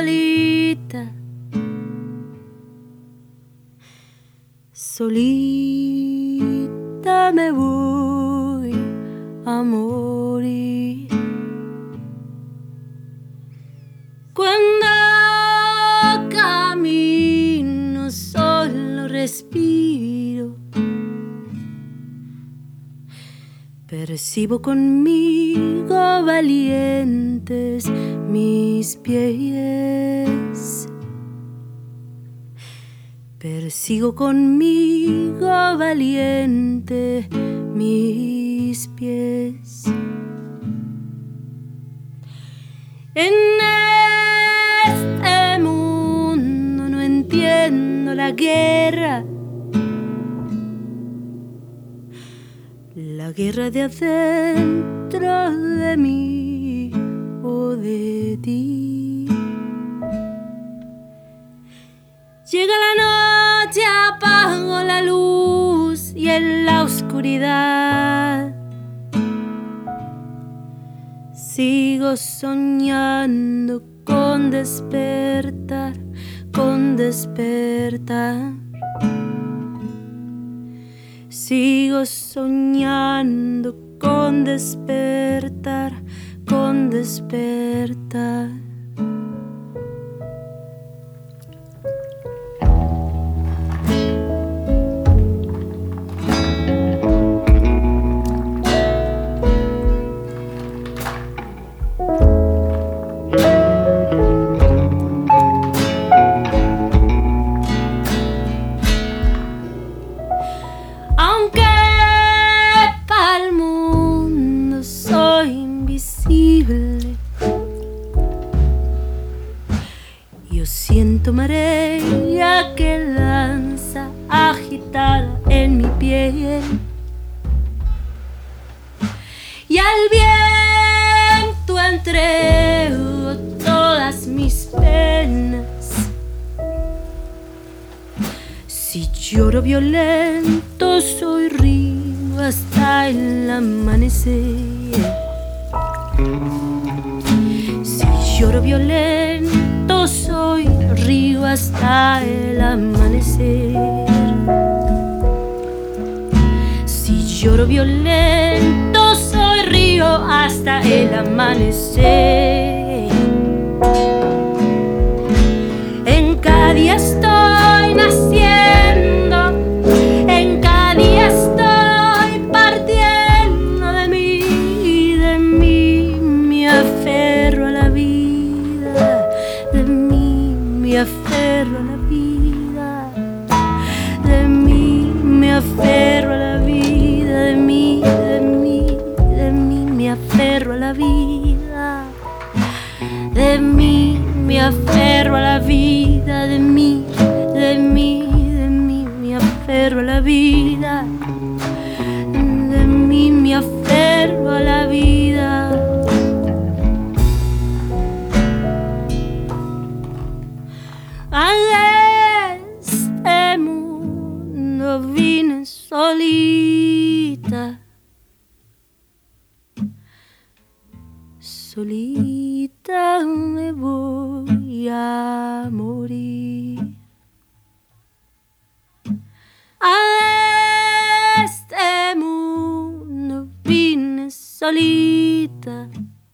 solita, solita me voy a morir. Cuando camino solo respiro, percibo conmigo valientes mis pies. Persigo conmigo valiente mis pies. En este mundo no entiendo la guerra. La guerra de adentro de mí o de ti. Llega la noche, apago la luz y en la oscuridad sigo soñando con despertar, con despertar. Sigo soñando con despertar, con despertar. Yo siento marea que danza agitada en mi piel y al viento entrego todas mis penas. Si lloro violento soy río hasta el amanecer. Si lloro violento soy río hasta el amanecer. Si lloro violento soy río hasta el amanecer. En cada día estoy naciendo, en cada día estoy partiendo de mí me aferro a la vida, de mí me aferro a la vida, de mí me aferro a la vida, de mí me aferro a la vida, de mí me aferro a la vida, de mí me aferro a la vida, de mí me aferro a la vida. A este mundo vine solita, solita me voy a morir. A este mundo vine solita,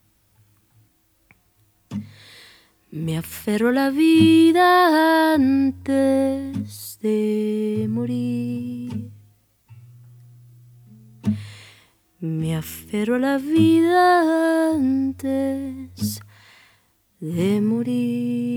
me aferro a la vida antes de morir. Me aferro a la vida antes de morir.